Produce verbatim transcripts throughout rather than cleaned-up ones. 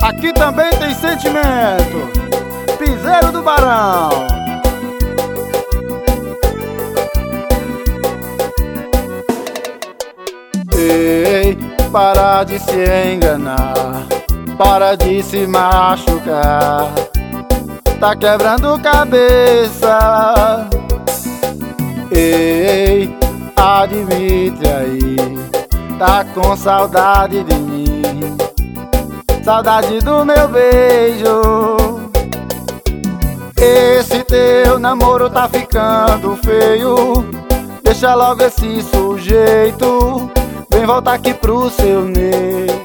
Aqui também tem sentimento. Piseiro do Barão. Ei, para de se enganar, para de se machucar. Tá quebrando cabeça. Ei, admite aí, tá com saudade de mim, saudade do meu beijo. Esse teu namoro tá ficando feio, deixa logo esse sujeito, vem voltar aqui pro seu nego.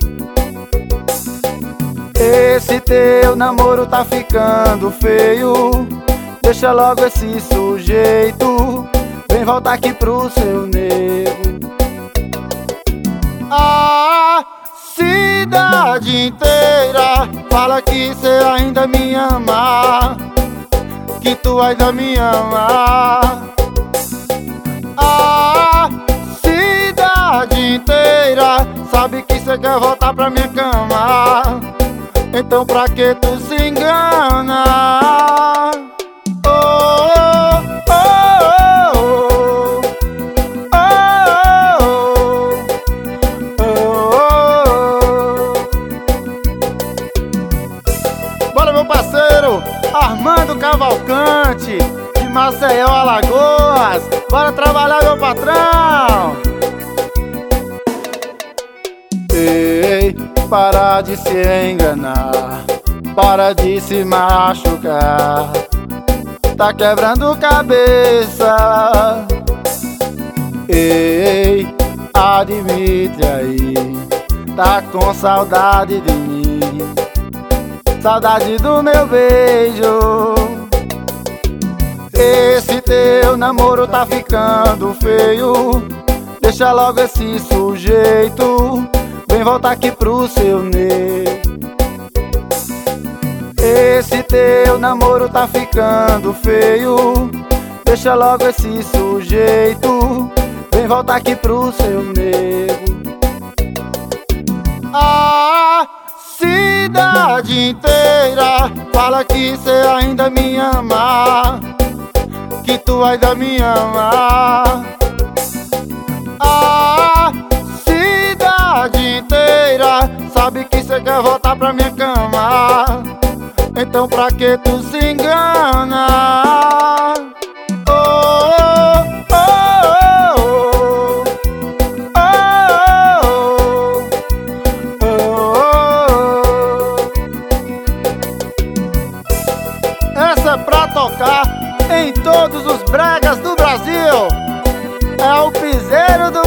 Esse teu namoro tá ficando feio, deixa logo esse sujeito, vem voltar aqui pro seu nego. A cidade inteira fala que cê ainda me ama, que tu ainda me ama. A cidade inteira sabe que cê quer voltar pra minha cama, então pra que tu se engana? Oh, oh, oh, oh, oh, oh. Bora, meu parceiro Armando Cavalcante, de Maceió, Alagoas. Bora trabalhar, meu patrão. Ei, para de se enganar, para de se machucar. Tá quebrando cabeça. Ei, admite aí, tá com saudade de mim, saudade do meu beijo. Esse teu namoro tá ficando feio, deixa logo esse sujeito, vem voltar aqui pro seu nego. Esse teu namoro tá ficando feio, deixa logo esse sujeito, vem voltar aqui pro seu nego. A cidade inteira fala que cê ainda me ama, que tu ainda me ama. A cidade inteira sabe que cê quer voltar pra minha cama, então pra que tu se engana? Oh, oh, oh, oh, oh, oh, oh. Essa é pra tocar em todos os bregas do Brasil. É o Piseiro do